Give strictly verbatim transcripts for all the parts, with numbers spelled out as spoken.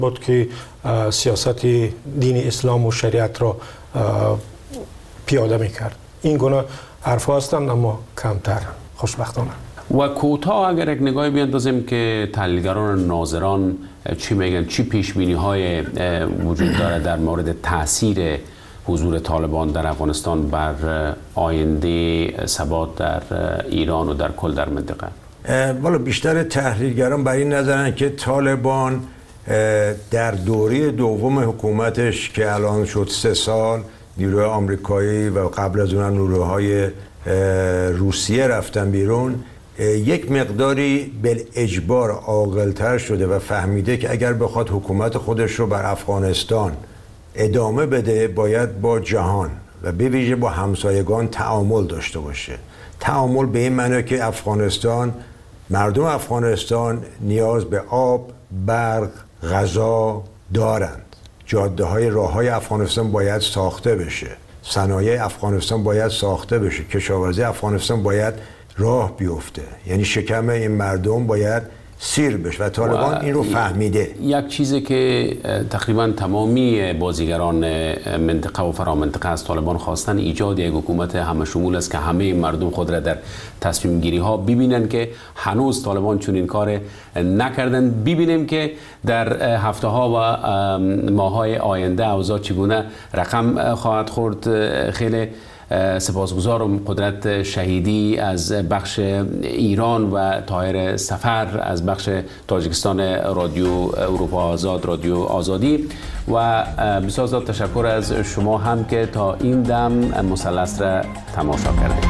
بود که سیاست دین اسلام و شریعت را پیاده میکرد. این گونه حرف هستند اما کمتر خوشبختانه. و کوتاه اگر یک نگاهی بیاندازیم که تحلیلگران ناظران چی میگن، چی پیش بینی های وجود داره در مورد تاثیر حضور طالبان در افغانستان بر آینده ثبات در ایران و در کل در منطقه؟ والا بیشتر تحلیلگران بر این نظرن که طالبان در دوره دوم حکومتش که الان شد سه سال، نیروهای آمریکایی و قبل از اون نیروهای روسیه رفتن بیرون، یک مقداری بالاجبار عاقل‌تر شده و فهمیده که اگر بخواد حکومت خودش رو بر افغانستان ادامه بده باید با جهان و به ویژه با همسایگان تعامل داشته باشه. تعامل به این معنی که افغانستان، مردم افغانستان نیاز به آب، برق، غذا دارند. جاده های راه های افغانستان باید ساخته بشه، صنایع افغانستان باید ساخته بشه، کشاورزی افغانستان باید راه بیفته، یعنی شکم این مردم باید سیر بشه و طالبان این رو فهمیده. یک چیزی که تقریبا تمامی بازیگران منطقه و فرامنطقه از طالبان خواستن ایجاد یک حکومت همه شمول است که همه مردم خود را در تصمیم گیری ها ببینن که هنوز طالبان چون این کار نکردن. ببینیم که در هفته ها و ماه های آینده اوضاع چگونه رقم خواهد خورد. خیلی سپاسگزارم قدرت شهیدی از بخش ایران و طاهر سفر از بخش تاجیکستان رادیو اروپا آزاد، رادیو آزادی، و بسیار زیاد تشکر از شما هم که تا این دم مثلث را تماشا کردید.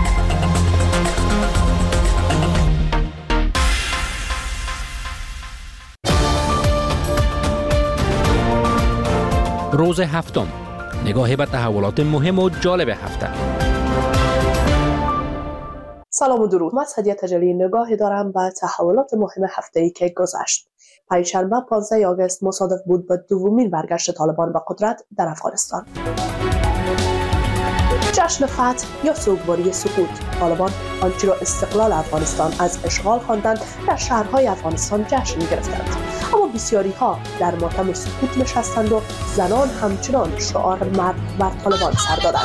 روز هفتم، نگاه به تحولات مهم و جالب هفته. سلام و درود. من سعدیه تجلی نگاهی دارم به تحولات مهم هفته‌ای که گذشت. پنجشنبه پانزده آگوست مصادف بود با دومین برگشت طالبان به قدرت در افغانستان. جشن فتح یا سوگواری سقوط. طالبان آنچه را استقلال افغانستان از اشغال خواندند در شهرهای افغانستان جشن گرفتند، اما بسیاری ها در ماتم سقوط نشستند و زنان همچنان شعار مرد بر طالبان سر دادند.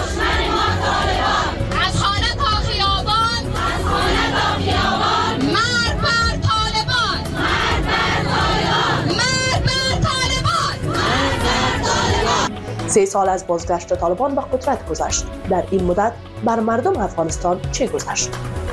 از خانه تا خیابان، از خانه تا خیابان، مرد بر طالبان، مرد بر طالبان، مرد بر طالبان، مرد بر طالبان. سه سال از بازگشت طالبان به قدرت گذشت. در این مدت بر مردم افغانستان چه گذشت؟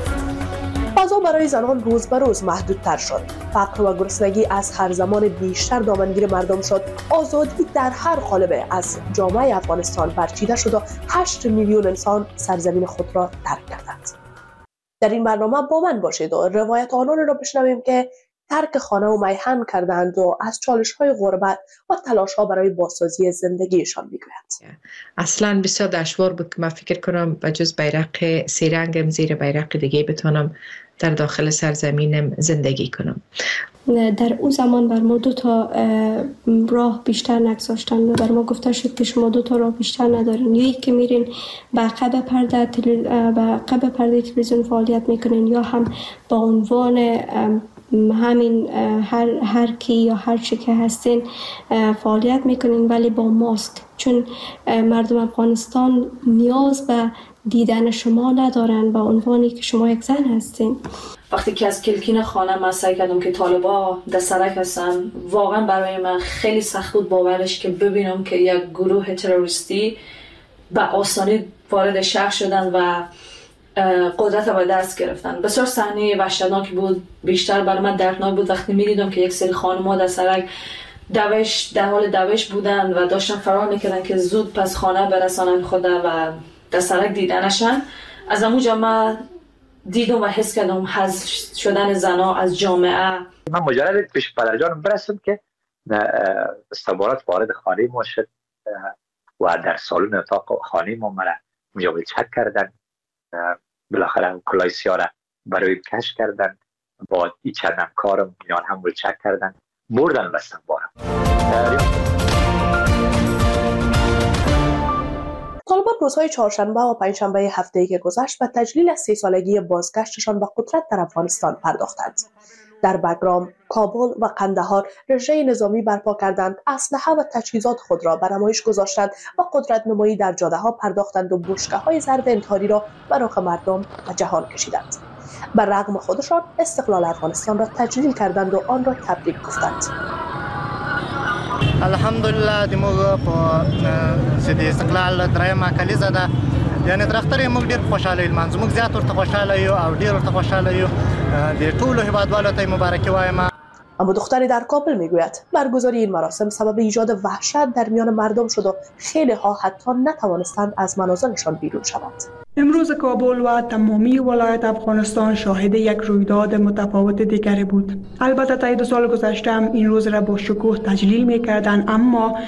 فضا برای زنان روز به روز محدودتر شد. فقر و گرسنگی از هر زمان بیشتر دامنگیر مردم شد. آزادی در هر قالب از جامعه افغانستان برچیده شد و هشت میلیون انسان سرزمین خود را ترک کردند. در این برنامه با من باشید و روایت آنان را بشنویم که ترک خانه و میهن کردند و از چالش‌های غربت و تلاش‌ها برای بازسازی زندگیشان میگویند. اصلاً بسیار دشوار بود که من فکر کنم بجز بیرق سه رنگم زیر بیرق دیگه بتونم در داخل سرزمینم زندگی کنم. در او زمان بر ما دو تا راه بیشتر نگذاشتن و بر ما گفته شد که شما دو تا راه بیشتر ندارین، یا یک که میرین به عقب پرده به عقب پرده تلویزیون فعالیت میکنین، یا هم با عنوان همین هر هر کی یا هر چی که هستین فعالیت میکنین ولی با ماسک، چون مردم افغانستان نیاز به دیدن شما ندارن با عنوانی که شما یک زن هستین. وقتی که از کلکین خانه من سعی کردم که طالبا دسترک هستن، واقعا برای من خیلی سخت بود باورش که ببینم که یک گروه تروریستی به آسانی وارد شهر شدن و قدرت به دست گرفتن. بسیار صحنه وحشتناک بود. بیشتر برای من دردناک بود وقتی می‌دیدم که یک سری خانم‌ها در سرک دوش در حال دوش بودن و داشتن فرار می‌کردن که زود پس خانه برسانن خود و در سرک دیدنشان. از اونجا من دیدم و حس کردم حذف شدن زن‌ها از جامعه. من مجرد پیش پدرجانم برسم که استخبارات وارد خانه ما شد و در سالن اتاق خانه ما مرا اونجا چک کردن. بالاخره کلاه سیاه را برای کش کردن، با این چند همکارم اینا هم ولچک کردن، بردن بستن بارم. طالبان روزهای چهارشنبه و پنجشنبه هفته‌ای که گذشت به تجلیل از سه سالگی بازگشتشان به قدرت در افغانستان پرداختند. در بگرام، کابل و قندهار رژه نظامی برپا کردند، اسلحه و تجهیزات خود را به نمایش گذاشتند و قدرت نمایی در جاده ها پرداختند و بشکه های ضرب انتحاری را به رخ مردم و جهان کشیدند. بر رغم خودشان استقلال افغانستان را تجلیل کردند و آن را تبریک گفتند. الحمدلله دموږ په ضد استقلال درېیمه کلیزه ده، یعنی درختره موږ ډیر خوشاله یو، موږ زیات ورته خوشاله یو او ډیر ورته خوشاله یو. د ټولو هیوادوالو ته مبارکي وایم. اما دختری در کابل میگوید برگزاری این مراسم سبب ایجاد وحشت در میان مردم شد و خیلی ها حتی نتوانستند از منازلشان بیرون شوند. امروز کابل و تمامی ولایت افغانستان شاهد یک رویداد متفاوت دیگری بود. البته تا دو سال گذشته هم این روز را با شکوه تجلیل می‌کردند، اما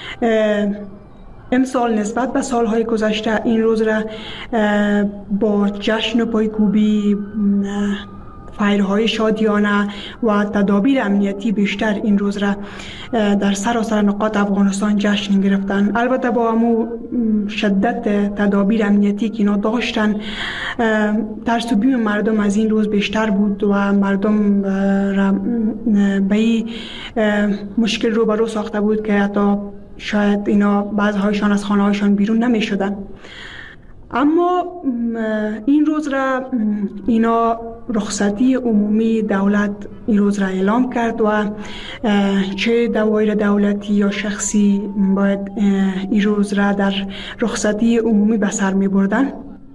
امسال نسبت به سالهای گذشته این روز را با جشن و پایکوبی، فایرهای شادیانه و تدابیر امنیتی بیشتر این روز را در سراسر نقاط افغانستان جشن گرفتن. البته با همو شدت تدابیر امنیتی که اینا داشتن، ترس و بیم مردم از این روز بیشتر بود و مردم را به این مشکل روبرو ساخته بود که حتی شاید اینا بعضی‌هایشان از خانه‌هایشان بیرون نمی شدن. اما این روز را اینا رخصتی عمومی دولت این روز را اعلام کرد و چه دوایر دولتی یا شخصی باید این روز را در رخصتی عمومی به سر می بردن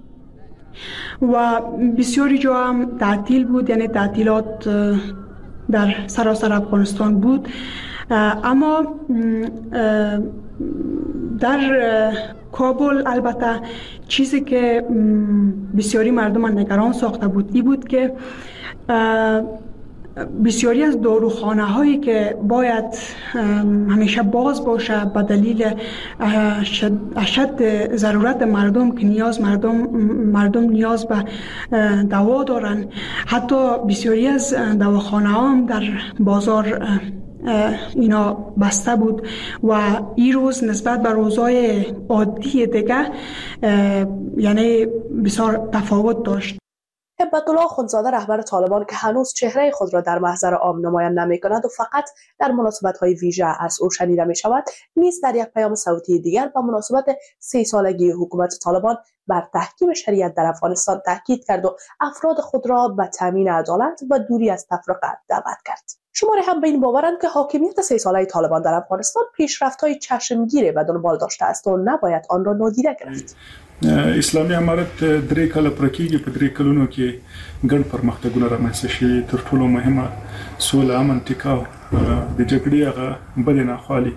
و بسیاری جا هم تعطیل بود، یعنی تعطیلات در سراسر افغانستان بود. اما در کابل البته چیزی که بسیاری مردم نگران ساخته بود این بود که بسیاری از داروخانه هایی که باید همیشه باز باشه به دلیل اشد ضرورت مردم که نیاز مردم مردم نیاز به دوا دارن، حتی بسیاری از دواخانه ها هم در بازار اینا بسته بود و این روز نسبت به روزهای عادی دیگه یعنی بسیار تفاوت داشت. هبت‌الله اخوندزاده رهبر طالبان که هنوز چهره خود را در محضر عام نمایان نمی‌کند و فقط در مناسبت‌های ویژه از او شنیده می‌شود، نیز در یک پیام صوتی دیگر با مناسبت سی سالگی حکومت طالبان بر تحکیم شریعت در افغانستان تاکید کرد و افراد خود را به تامین عدالت و دوری از تفرقه دعوت کرد. شماری هم به این باورند که حاکمیت سی ساله طالبان در افغانستان پیشرفت‌های چشمگیر به دنبال داشته است و نباید آن را نادیده گرفت. اسلامي امارت درې کاله پر کېږي. په درې کلونو کې ګڼ پرمختګونه رامنځته شوي. تر ټولو مهمه سوله، امن، ټیکاو، د جګړې هغه بدې ناخوالې،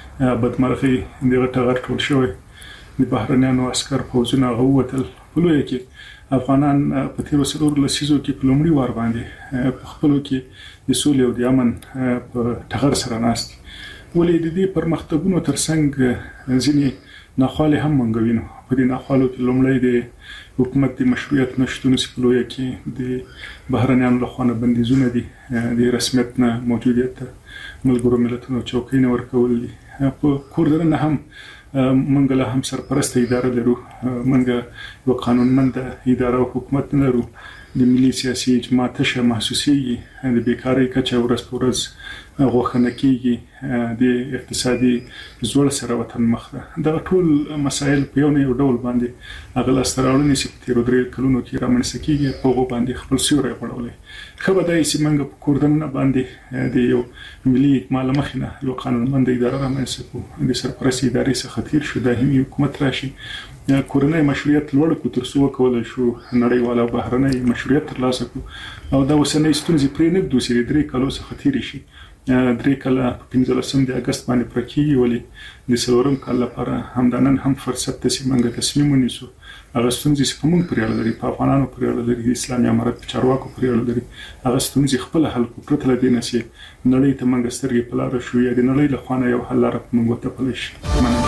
بدمرغۍ دغه ټغر ټول شوی. د بهرنیانو عسکر پوځونه هغه ووتل. په لویه کې افغانان په تېرو څلورو لسیزو کې په لومړي وار باندې په خپلو کې د سولې او د امن په ټغر سره ناست. ولې د دې پرمختګونو ترڅنګ ځینې ناخوالې هم موږ وینو. په دې ناخوالو کې لومړی د حکومت د مشروعیت نشتون په لویه کې د بهرنیانو لخوا نه بندیزونه دي، د رسمیت نه موجودیت ملګرو ملتونو چوکۍ نه ورکول دي. په کور دننه هم موږ له هم سرپرسته اداره لرو، موږ یو قانونمنده اداره او حکومت نه لرو. د ملي سیاسي اجماع تشه محسوسیږي، د بیکارۍ کچه ورځ په ورځ غوښنه کیږي، د اقتصادي زوړ سره وطن مخ ده. دغه ټول مسایل په یو نه یو ډول باندې هغه لاسته راوړنې چې په تېرو درې کلونو کې رامنځته کیږي په هغو باندې خپل سیوری غوړولی. ښه به دا وي چې موږ په کور دننه باندې د یو ملي اجماع له مخې نه یو قانونمنده اداره رامنځته کړو، د سرپرستې ادارې څخه تېر شو، دایمي حکومت راشي، کورنۍ مشروعیت لوړ کړو تر څو وکولی شو نړیوال او بهرنی مشروعیت ترلاسه کړو. او دا اوسنۍ ستونزې پرې نه ږدو چې د درې کالو څخه تېرې شي. درې کاله په پنځلسم د اګست باندې پوره کېږي، ولې د څلورم کال لپاره همدا نن هم فرصت ده چې موږ تصمیم ونیسو. هغه ستونزې چې په موږ پورې اړه لري، په افغانانو پورې اړه لري، د اسلامي امارت په چارواکو پورې اړه لري، هغه ستونزې خپله حل کړو پرته له دې نه چې نړۍ ته موږ سترګې په لاره شو یا د نړۍ له خوا نه یو حل لاره په موږ وتپلی شي. مننه.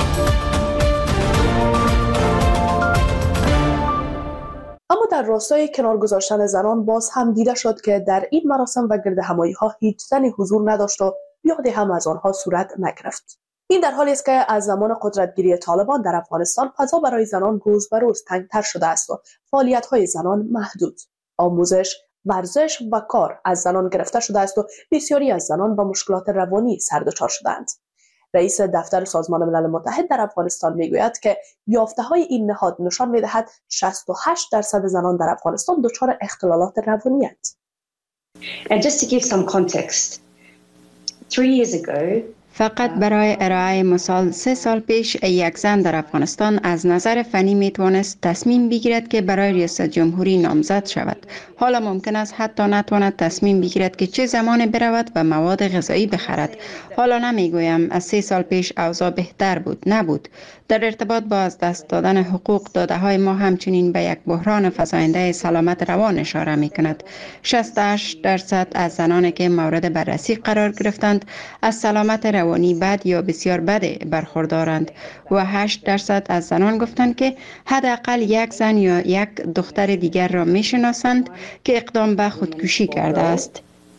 اما در راستای کنار گذاشتن زنان باز هم دیده شد که در این مراسم و گرد همایی ها هیچ زنی حضور نداشت و یادی هم از آنها صورت نگرفت. این در حالی است که از زمان قدرتگیری طالبان در افغانستان فضا برای زنان روز به روز تنگتر شده است و فعالیت های زنان محدود. آموزش، ورزش و کار از زنان گرفته شده است و بسیاری از زنان با مشکلات روانی سر دچار شدند. رئیس دفتر سازمان ملل متحد در افغانستان میگوید که یافته‌های این نهاد نشان می‌دهد شصت و هشت درصد زنان در افغانستان دچار اختلالات روانی اند. And just to give some context, three years ago, فقط برای ارائه مثال سه سال پیش یک زن در افغانستان از نظر فنی می توانست تصمیم بگیرد که برای ریاست جمهوری نامزد شود. حالا ممکن است حتی نتواند تصمیم بگیرد که چه زمان برود و مواد غذایی بخرد. حالا نمیگویم از سه سال پیش اوضاع بهتر بود، نبود. در ارتباط با از دست دادن حقوق داده های ما همچنین به یک بحران فزاینده سلامت روان اشاره می کند. شصت و هشت درصد از زنانی که مورد بررسی قرار گرفتند از سلامت روانی بد یا بسیار بد برخوردارند و هشت درصد از زنان گفتند که حداقل یک زن یا یک دختر دیگر را می شناسند که اقدام به خودکشی کرده است.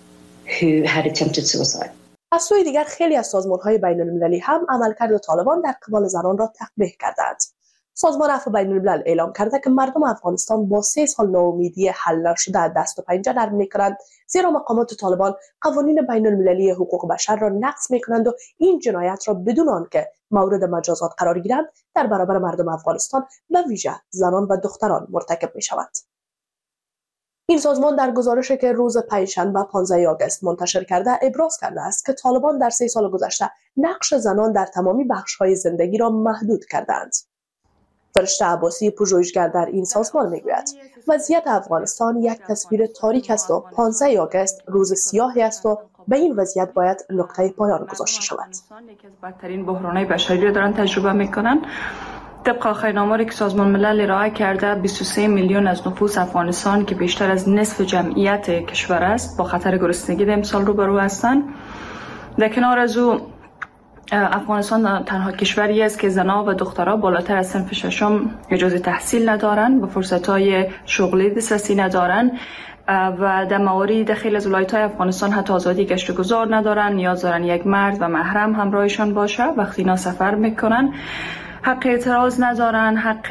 از سوی دیگر خیلی از سازمان‌های بین‌المللی هم عملکرد طالبان در قبال زنان را تقبیح کردند. سازمان عفو بین‌الملل اعلام کرده که مردم افغانستان با سه سال ناامیدی حل نشده دست و پنجه نرم می‌کنند، زیرا مقامات طالبان قوانین بین‌المللی حقوق بشر را نقض می‌کنند و این جنایت را بدون آنکه مورد مجازات قرار گیرند در برابر مردم افغانستان به ویژه زنان و دختران مرتکب می‌شوند. این سازمان در گزارشی که روز پنجشنبه پانزده آگوست منتشر کرده ابراز کرده است که طالبان در سه سال گذشته نقش زنان در تمامی بخش‌های زندگی را محدود کردند. فرشته عباسی پژوهشگر در این سازمان میگوید وضعیت افغانستان یک تصویر تاریک است و پانزده آگوست روز سیاهی است و به این وضعیت باید نقطه پایان گذاشته شود. یکی از بدترین بحران‌های بشری را دارن تجربه میکنن. طبق آخرین آماری که سازمان ملل ارائه کرده بیست و سه میلیون از نفوس افغانستان که بیشتر از نصف جمعیت کشور است با خطر گرسنگی در امسال روبرو هستند. در کنار از او افغانستان تنها کشوری است که زنان و دخترها بالاتر از صنف ششم اجازه تحصیل ندارند و فرصت‌های شغلی دسترسی ندارند و در موارد خیلی از ولایت‌های افغانستان حتی آزادی گشت و گذار ندارند. نیاز دارند یک مرد و محرم همراهشان باشه وقتی اینا سفر میکنن. حق اعتراض ندارن، حق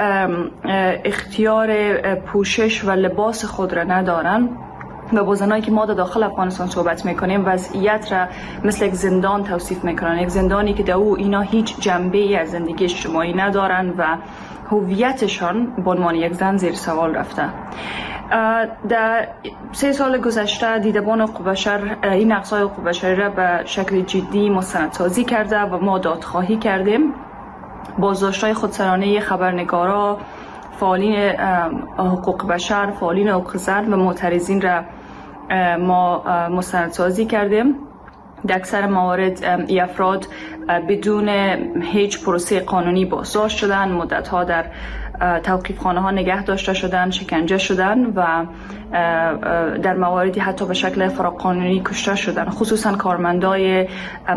اختیار پوشش و لباس خود را ندارن و با زنایی که ما در داخل افغانستان صحبت میکنیم وضعیت را مثل یک زندان توصیف میکنن، یک زندانی که در او اینا هیچ جنبه از زندگی اجتماعی ندارن و هویتشان به عنوان یک زن زیر سوال رفته. در سه سال گذشته دیدبان حقوق بشر این نقض‌های حقوق بشری را به شکل جدی مستندسازی کرده و ما دادخواهی کردیم. بازداشت‌های خودسرانه خبرنگارا، فعالین حقوق بشر، فعالین حقوق زن و معترضین را ما مستندسازی کردیم. در اکثر موارد ای افراد بدون هیچ پروسه قانونی بازداشت شدند، مدت‌ها در توقیفخانه ها نگه داشته شدند، شکنجه شدند و در مواردی حتی به شکل فراقانونی کشته شدند. خصوصا کارمندای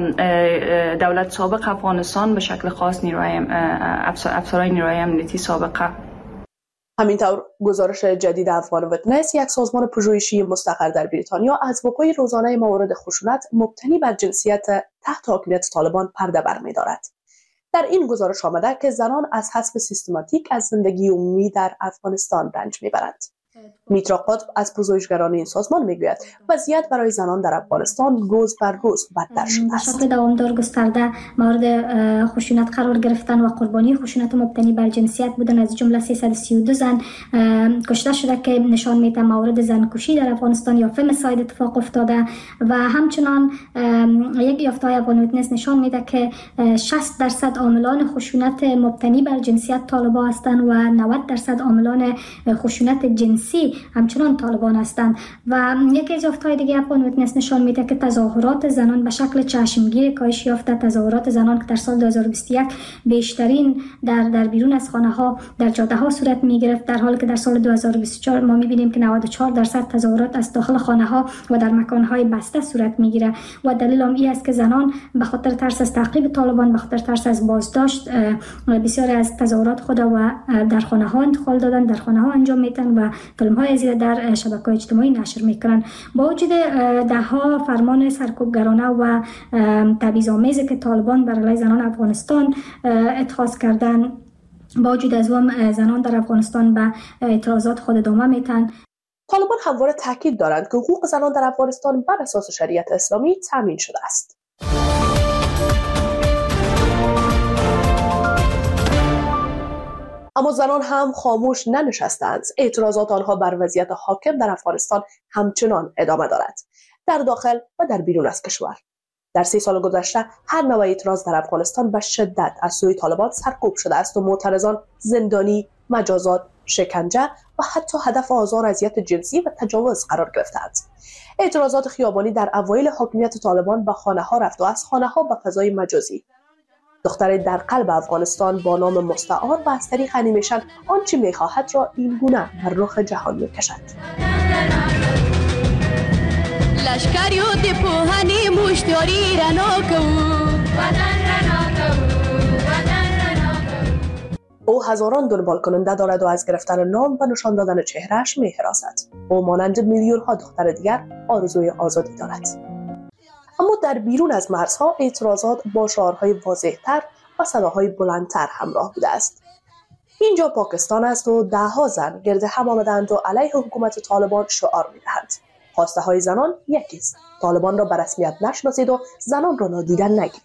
دولت سابق افغانستان به شکل خاص نیروهای افسرهای نیروهای امنیتی سابقه. همینطور گزارش جدید افغان ویتنس، یک سازمان پژوهشی مستقر در بریتانیا، از وقوع روزانه موارد خشونت مبتنی بر جنسیت تحت حاکمیت طالبان پرده برمی‌دارد. در این گزارش آمده که زنان از حذف سیستماتیک از زندگی عمومی در افغانستان رنج میبرند. میترا قطب از پژوهشگران این سازمان میگوید وضعیت برای زنان در افغانستان روز بر روز بدتر شده است. به شکل دوامدار گسترده مورد خشونت قرار گرفتن و قربانی خشونت مبتنی بر جنسیت بودن، از جمله سیصد و سی و دو زن کشته شده که نشان میده مورد زنکشی در افغانستان یا فمساید اتفاق افتاده و همچنان یک یافته‌های افغان ویتنس نشان میده که شصت درصد عاملان خشونت مبتنی بر جنسیت طالبان هستند و نود درصد عاملان خشونت جنسی همچنان طالبان هستند. و یک از یافته‌های دیگه افغان ویتنس نشان میده که تظاهرات زنان به شکل چشمگیر کاهش یافته. تظاهرات زنان که در سال دو هزار و بیست و یک بیشترین در در بیرون از خانه ها در جاده ها صورت می گرفت، در حالی که در سال دو هزار و بیست و چهار ما میبینیم که نود و چهار درصد تظاهرات از داخل خانه ها و در مکان های بسته صورت میگیره و دلیل هم این است که زنان به خاطر ترس از تعقیب طالبان، به خاطر ترس از بازداشت، بسیار از تظاهرات خود و در خانه ها انتقال دادن، در خانه ها انجام میدن و فیلم‌های زیاد در شبکه‌های اجتماعی نشر میکنن. با وجود ده‌ها فرمان سرکوبگرانه و تبعیض‌آمیزی که طالبان بر علیه زنان افغانستان اتخاذ کردن، با وجود از اون زنان در افغانستان به اعتراضات خود ادامه میتن. طالبان همواره تاکید دارند که حقوق زنان در افغانستان بر اساس شریعت اسلامی تامین شده است. اما زنان هم خاموش ننشستند. اعتراضات آنها بر وضعیت حاکم در افغانستان همچنان ادامه دارد، در داخل و در بیرون از کشور. در سی سال گذشته هر نوع اعتراض در افغانستان به شدت از سوی طالبان سرکوب شده است و معترضان زندانی، مجازات، شکنجه و حتی هدف آزار و اذیت جنسی و تجاوز قرار گرفتند. اعتراضات خیابانی در اوایل حاکمیت طالبان به خانه ها رفت و از خانه ها به فضای مجازی. دختر در قلب افغانستان با نام مستعار و از طریق انیمیشن آنچه میخواهد را این گونه بر رخ جهان میکشد. لشکریو دی پوهانی مشتری رناکو وطن رناکو وطن رناکو. او هزاران دنبال کننده دارد و از گرفتن نام و نشان دادن چهرهش می‌هراسد. او مانند میلیون ها دختر دیگر آرزوی آزادی دارد. اما در بیرون از مرزها اعتراضات با شعارهای واضح‌تر و صداهای بلندتر همراه بوده است. اینجا پاکستان است و ده‌ها زن گرد هم آمدند و علیه حکومت طالبان شعار می‌دهند. خواسته های زنان یکیست: طالبان را به رسمیت نشناسید و زنان را نادیده نگیرید.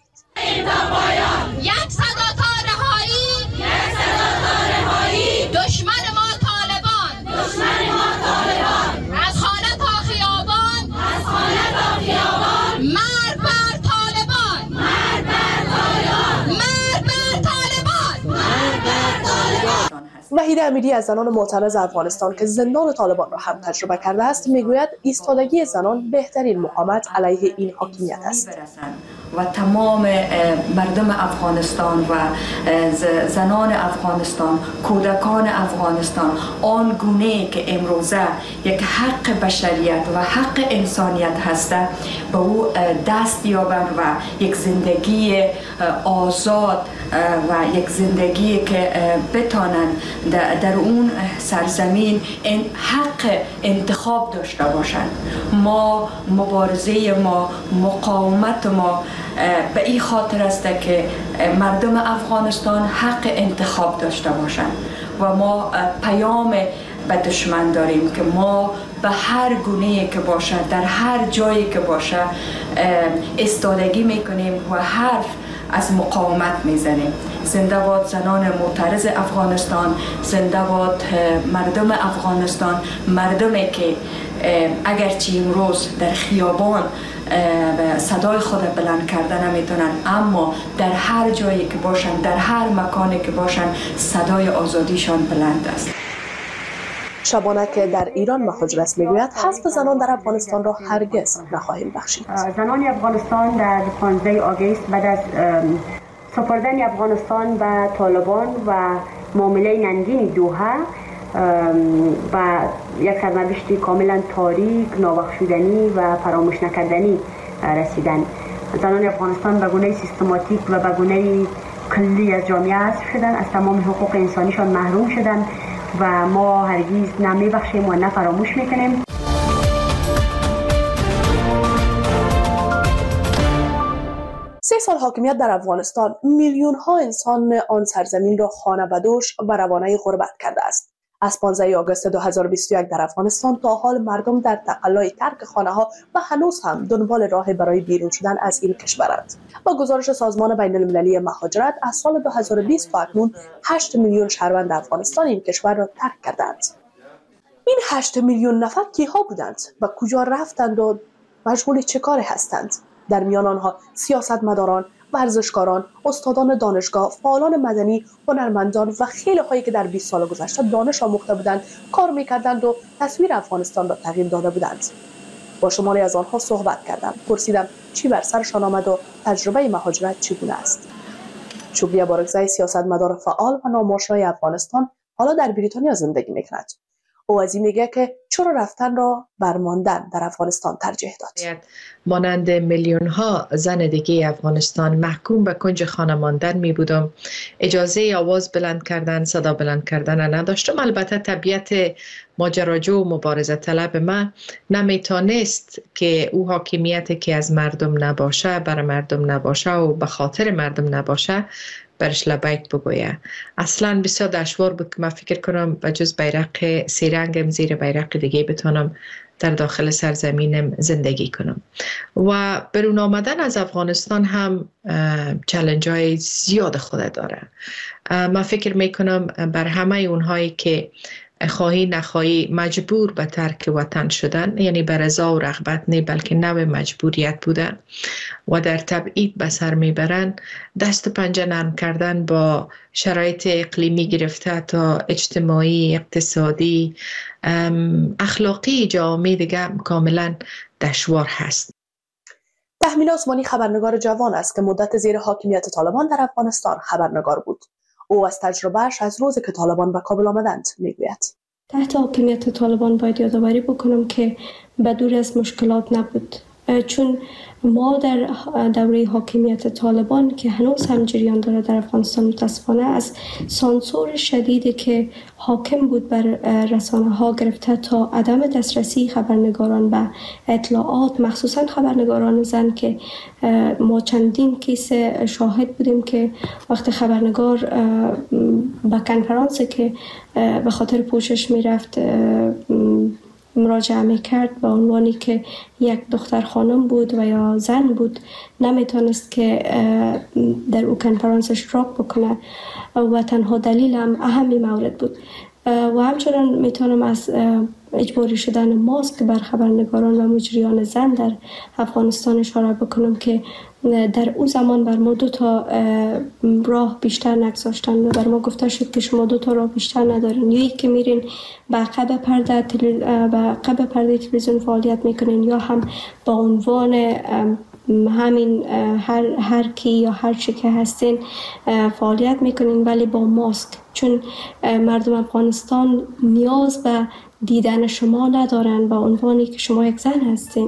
یک صدا تا رهایی، یک صدا تا رهایی، دشمن ما طالبان، دشمن ما طالبان، از خانه تا خیابان، از خانه تا خیابان، مرد بر طالبان، مرد بر طالبان، مرد بر طالبان، مرد بر طالبان. وحیده امیری از زنان معترض افغانستان که زندان طالبان را هم تجربه کرده است میگوید ایستادگی زنان بهترین مقاومت علیه این حاکمیت است. و تمام مردم افغانستان و زنان افغانستان، کودکان افغانستان آن گونه که امروزه یک حق بشریت و حق انسانیت هسته به او دست یابند و یک زندگی آزاد و یک زندگی که بتانند در اون سرزمین این حق انتخاب داشته باشند. ما مبارزه ما، مقاومت ما به این خاطر است که مردم افغانستان حق انتخاب داشته باشند و ما پیام به دشمن داریم که ما به هر گونه‌ای که باشه، در هر جایی که باشه ایستادگی میکنیم و حرف از مقاومت میزنیم. زنده باد زنان معترض افغانستان، زنده باد مردم افغانستان، مردمی که اگرچه امروز در خیابان صدای خود بلند کرده نمیتونن، اما در هر جایی که باشن، در هر مکانی که باشن، صدای آزادیشان بلند است. شبانه که در ایران مهاجرت میگوید حذف زنان در افغانستان را هرگز نخواهیم بخشید. زنان افغانستان در پانزده آگوست بعد از سپردن افغانستان به طالبان و معامله ننگین دوحه و یک سرنوشت کاملا تاریک، نابخشودنی و فراموش نکردنی رسیدن، زنان افغانستان به گونه سیستماتیک و به گونه کلی از جامعه حذف شدن، از تمام حقوق انسانیشان محروم شدن و ما هرگز نمیبخشیم و نه فراموش میکنیم. سه سال حاکمیت در افغانستان میلیون ها انسان آن سرزمین را خانه بدوش و روانه غربت کرده است. از پانزده آگوست دو هزار و بیست و یک در افغانستان تا حال مردم در تقلای ترک خانه ها و هنوز هم دنبال راه برای بیرون شدن از این کشورند. با گزارش سازمان بین المللی مهاجرت از سال دو هزار و بیست تا اکنون هشت میلیون شهروند افغانستان این کشور را ترک کردند. این هشت میلیون نفر کیها بودند و کجا رفتند و مشغول چه کاری هستند؟ در میان آنها سیاستمداران، ورزشکاران، استادان دانشگاه، فعالان مدنی، هنرمندان و خیلی هایی که در بیست سال گذشته دانش آموخته بودند، کار میکردند و تصویر افغانستان را تغییر داده بودند. با شماری از آنها صحبت کردم، پرسیدم چی بر سرشان آمد و تجربه مهاجرت چگونه است. شکریه بارکزی، سیاستمدار فعال و ناماشنای افغانستان، حالا در بریتانیا زندگی میکند. او از این میگه که چرا رفتن را بر ماندن در افغانستان ترجیح داد. مانند میلیون ها زن دیگه افغانستان محکوم به کنج خانه ماندن می بودم. اجازه آواز بلند کردن، صدا بلند کردن نداشتم. البته طبیعت ماجراجو و مبارزه طلب من نمیتونست که او حاکمیت که از مردم نباشه، بر مردم نباشه و به خاطر مردم نباشه برش لبیک بگویه. اصلا بسیار دشوار بود که من فکر کنم بجز بیرق سیرنگم زیر بیرق دیگه بتونم در داخل سرزمینم زندگی کنم. و برون آمدن از افغانستان هم چالش های زیاد خود داره. من فکر میکنم بر همه اونهایی که خواهی نخواهی مجبور به ترک وطن شدن، یعنی به رضا و رغبت نه بلکه نوع مجبوریت بودن و در تبعید به سر میبرن، دست و پنجه نرم کردن با شرایط اقلیمی گرفته تا اجتماعی، اقتصادی، اخلاقی جامعه دیگه کاملا دشوار هست. تحمیل عثمانی خبرنگار جوان است که مدت زیر حاکمیت طالبان در افغانستان خبرنگار بود. او از تجربهش از روزی که طالبان به کابل آمدند میگوید. تحت حاکمیت طالبان باید یادآوری بکنم که بدور از مشکلات نبود، چون ما در دوره حاکمیت طالبان که هنوز هم جریان داره در افغانستان متاسفانه از سانسور شدیدی که حاکم بود بر رسانه ها گرفته تا عدم دسترسی خبرنگاران به اطلاعات، مخصوصا خبرنگاران زن که ما چندین کیس شاهد بودیم که وقت خبرنگار به کنفرانسی که به خاطر پوشش میرفت مراجعه میکرد به عنوانی که یک دختر خانم بود و یا زن بود، نمیتونست که در او کنفرانس اشتراک بکنه و تنها دلیل هم اهمی مورد بود. و همچنان میتونم از اجباری شدن ماسک بر خبرنگاران و مجریان زن در افغانستان اشاره بکنم که در او زمان بر ما دو تا راه بیشتر نگذاشتن و بر ما گفته شد که شما دو تا راه بیشتر ندارین، یا یک که میرین به عقب پرده به عقب پرده تلویزیون فعالیت میکنین، یا هم با عنوان همین هر هر کی یا هر چی که هستین فعالیت میکنین ولی با ماسک، چون مردم افغانستان نیاز به دیدن شما ندارن به عنوانی که شما یک زن هستین.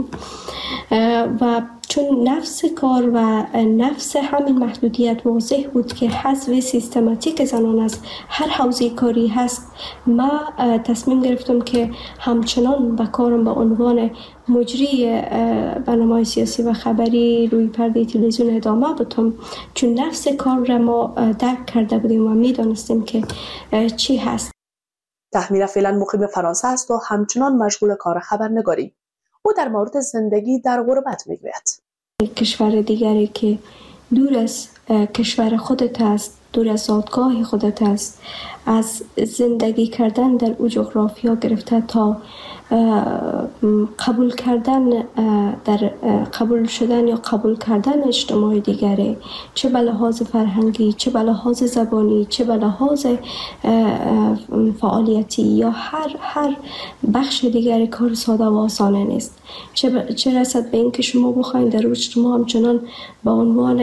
و چون نفس کار و نفس همین محدودیت واضح بود که حذف سیستماتیک زنان از هر حوزه کاری هست، ما تصمیم گرفتم که همچنان به کارم به عنوان مجری برنامه‌های سیاسی و خبری روی پرده تلویزیون ادامه بدم، چون نفس کار را ما درک کرده بودیم و میدانستیم که چی هست. تحمیل فعلا مقیم فرانسه است و همچنان مشغول کار خبرنگاری. او در مورد زندگی در غربت میگوید. کشور دیگری که دور از کشور خودت است، دور از زادگاه خودت است، از زندگی کردن در او جغرافیا گرفته تا قبول کردن در قبول شدن یا قبول کردن اجتماع دیگری، چه به لحاظ فرهنگی، چه به لحاظ زبانی، چه به لحاظ فعالیتی یا هر هر بخش دیگری کار ساده و آسانه نیست. چه چه رسد به اینکه شما بخواید در اجتماع همچنان به عنوان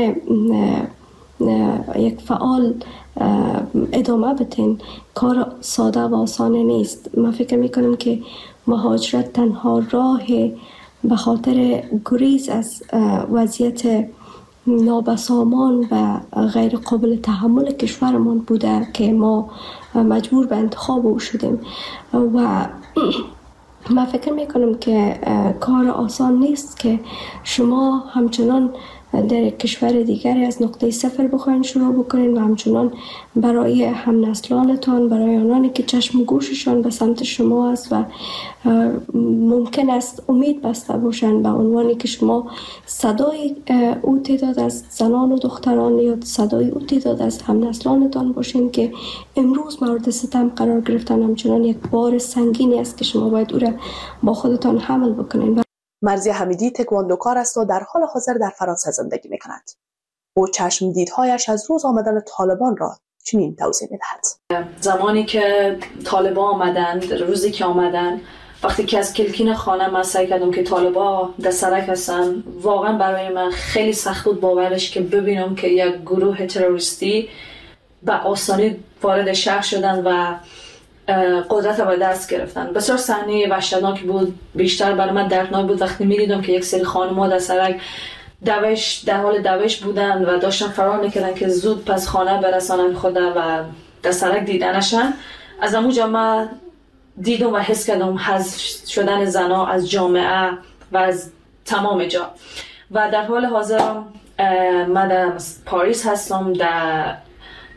یک فعال ادامه بتین، کار ساده و آسانه نیست. من فکر میکنم که مهاجرت تنها راه به خاطر گریز از وضعیت نابسامان و غیر قابل تحمل کشورمان بوده که ما مجبور به انتخاب او شدیم. و من فکر میکنم که کار آسان نیست که شما همچنان در کشور دیگری از نقطه صفر بخواین شروع بکنین و همچنان برای هم نسلانتان، برای آنانی که چشم و گوششان به سمت شما است و ممکن است امید بسته باشند به عنوانی که شما صدای او تعداد از زنان و دختران یا صدای او تعداد از هم نسلانتان باشین که امروز مورد ستم قرار گرفتن، همچنان یک بار سنگینی است که شما باید او را با خودتان حمل بکنین. مرزی حمیدی تکواندوکار است و در حال حاضر در فرانسه زندگی می کند. او چشم دیدهایش از روز آمدن طالبان را چنین توضیح می دهد. زمانی که طالبان آمدند، روزی که آمدن، وقتی که از کلکین خانه من سعی کردم که طالبان در سرک هستن، واقعا برای من خیلی سخت بود باورش که ببینم که یک گروه تروریستی به آسانی وارد شهر شدن و قدرت را به دست گرفتن. بسیار صحنه وحشتناک بود. بیشتر برای من دردناک بود وقتی می‌دیدم که یک سری خانم‌ها در سرک دوش در حال دوش بودن و داشتن فرار می‌کردن که زود پس خانه برسانن خود و در سرک دیدنشان. از اونجا من دیدم و حس کردم حذف شدن زن‌ها از جامعه و از تمام جا. و در حال حاضر من در پاریس هستم، در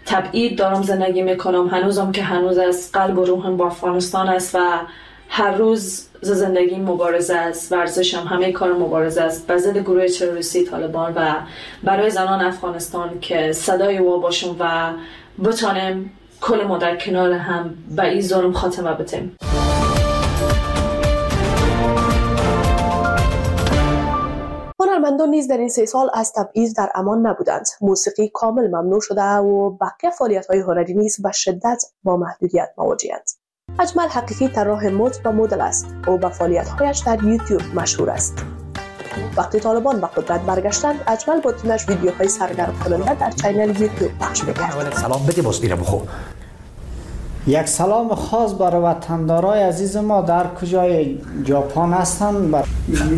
تبعید دارم زندگی میکنم. هنوزم که هنوز از قلب و روحم با افغانستان است و هر روز زندگی مبارزه است، ورزشم، همه کار مبارزه است به ضد گروه تروریستی طالبان و برای زنان افغانستان که صدای وا باشم و بتانیم کل ما در کنار هم به این ظلم خاتمه بدیم. هنرمندان نیز در این سه سال از تبعیض در امان نبودند. موسیقی کامل ممنوع شده و بقیه فعالیت‌های هنری نیز به شدت با محدودیت مواجه‌اند. اجمل حقیقی طراح مد و مدل است. او به فعالیت‌هایش در یوتیوب مشهور است. وقتی طالبان به قدرت برگشتند، اجمل با تیمش ویدیوهای سرگرم کننده در چینل یوتیوب پخش می‌کرد. سلام بده باز دیره بخو. یک سلام خاص برای وطندارای عزیز ما در کجای ژاپن هستند. بر...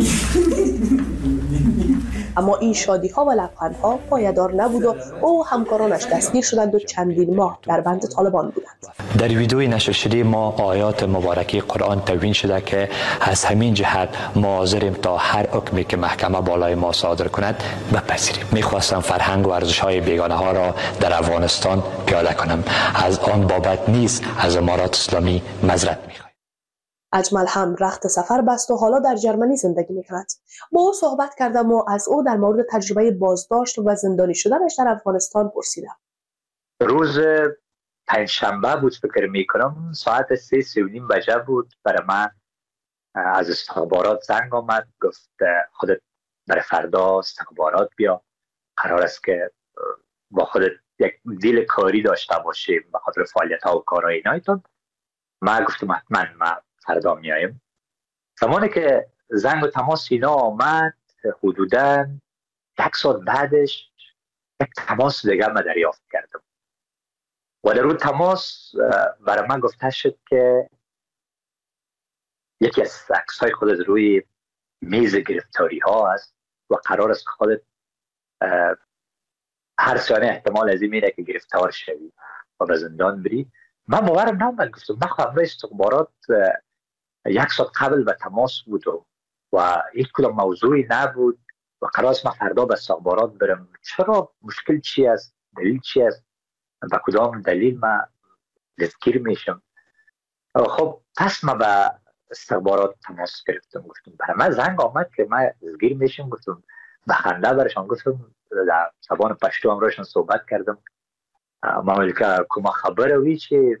اما این شادی ها و لبخندها پایدار نبود و او همکارانش دستگیر شدند و چندین ماه در بند طالبان بودند. در ویدیوی نشر شده ما آیات مبارکه قرآن تدوین شده که از همین جهت ما حاضریم تا هر حکمی که محکمه بالای ما صادر کند بپذیریم. میخواستم فرهنگ و ارزش های بیگانه ها را در افغانستان پیاده کنم. از آن بابت نیز از امارات اسلامی معذرت میخوایم. اجمل هم رخت سفر بست و حالا در جرمنی زندگی میکند. با او صحبت کردم و از او در مورد تجربه بازداشت و زندانی شدنش در افغانستان پرسیدم. روز پنجشنبه بود فکر میکنم، ساعت سه سی و نیم بجه بود. برای من از استخبارات زنگ آمد، گفت خودت برای فردا استخبارات بیا، قرار است که با خودت یک دیل کاری داشته باشیم به خاطر فعالیت ها و کارهای اینایتون. من گفتم حتما من فردا میایم. زمانی که زنگ و تماس اینا آمد، حدوداً یک ساعت بعدش یک تماس دیگه من دریافت کردم و در اون تماس برای من گفته شد که یکی از عکس‌های خودت روی میز گرفتاری ها است و قرار است خودت هر ثانیه احتمال از این میره که گرفتار شوی و به زندان بری. من باورم نمیاد. گفتم من خواهم به استخبارات یک ساعت قبل به تماس بود و, و هیچ کدام موضوعی نبود و قرار است من فردا به استخبارات برم. چرا؟ مشکل چی است؟ دلیل چی است؟ به کدام دلیل من دستگیر میشم؟ خب پس من به استخبارات تماس گرفتم. گفتم برای من زنگ آمد که من دستگیر میشم. گفتم به خنده برشان گفتم در زبان پشتو همراهشان صحبت کردم. ما که کما خبره وی چی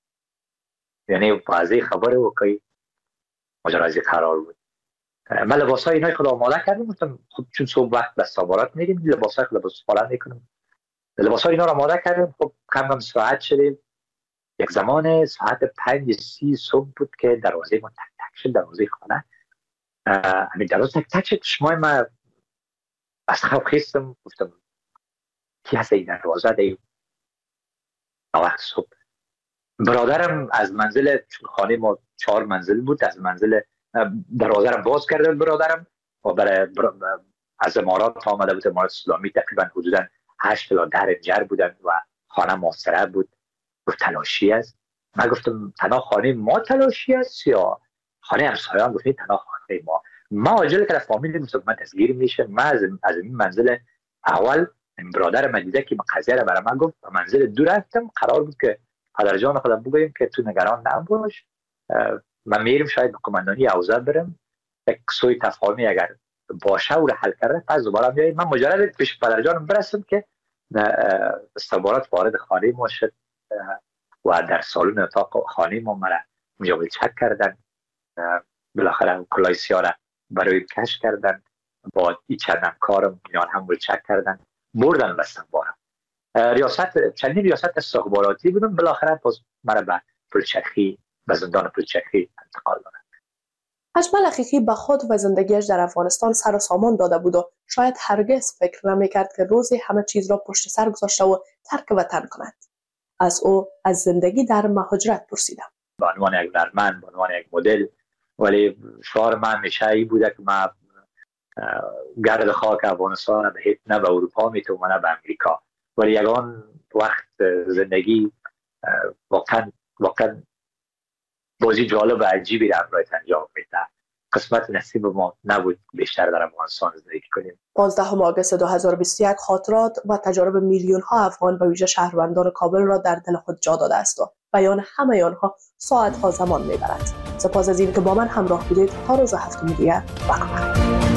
یعنی واضح خبره و که ماجرای قرار بود. من لباسای اینای خود آماده کردم. گفتم خب چون صبح وقت به استخبارات میریم لباسای خود لباس فعلا میکنم. لباسای اینا رو آماده کردم. خب کم کم ساعت شدیم. یک زمان ساعت پنج سی صبح بود که دروازه ما تک تک شد. دروازه خانه همین دروازه تک تک شد. شمای من از خواب خیستم. گفتم کی هست این دروازه دیم وقت صبح. برادرم از منزل، چون خانه ما چهار منزل بود، از منزل دروازه را باز کرده برادرم و برای بر... از امارات آمده بود. امارات اسلامی تقریبا حدودا هشت تا ده رنجر بودن و خانه محاصره بود. گفت تلاشی است. من گفتم تنها خانه ما تلاشی است یا خانه همسایه‌ام؟ گفت تنها خانه ما. ما عاجل که فامیل گفتم من دستگیر میشه. من از از این منزل اول برادر من دیده که قضیه را برای من گفت. منزل دور رفتم. قرار بود که پدر جان خودم بگویم که تو نگران نباش، من میرم شاید به قماندانی اوضاع برم، یک سوی تفاهمی اگر باشه او را حل کرده پس دوباره میایم. من مجرد پیش پدر جانم برسم که استخبارات وارد خانه ما شد و در سالن اتاق خانه ما مرا مجابل چک کردن. بالاخره کلاه سیاه را برای کش کردن. با این چند همکارم اینا هم چک کردن، بردن به استخبارات. ریاست چندین ریاست استخباراتی بودم. بالاخره باز مرا به پلچرخی، به زندان پلچرخی انتقال دادن. اجمل حقیقی به خود و زندگیش در افغانستان سر و سامان داده بود و شاید هرگز فکر نمی‌کرد که روزی همه چیز را پشت سر گذاشته و ترک وطن کند. از او از زندگی در مهاجرت پرسیدم. به عنوان یک هنرمند، به عنوان یک مدل، ولی شعار من همیشه این بوده که من گرد خاک افغانستان به هیچ نه به اروپا میتونم نه به امریکا. ولی یگان وقت زندگی واقعا واقعا بازی جالب و عجیبی را امرایت انجام میده. قسمت نصیب ما نبود بیشتر در افغانستان زندگی کنیم. پانزدهم آگوست دو هزار و بیست و یک خاطرات و تجارب میلیون ها افغان و ویژه شهروندان کابل را در دل خود جا داده است و بیان همه آنها ساعت ها زمان میبرد. سپاس از این که با من همراه بودید. تا روز هفتم دیگر، وقت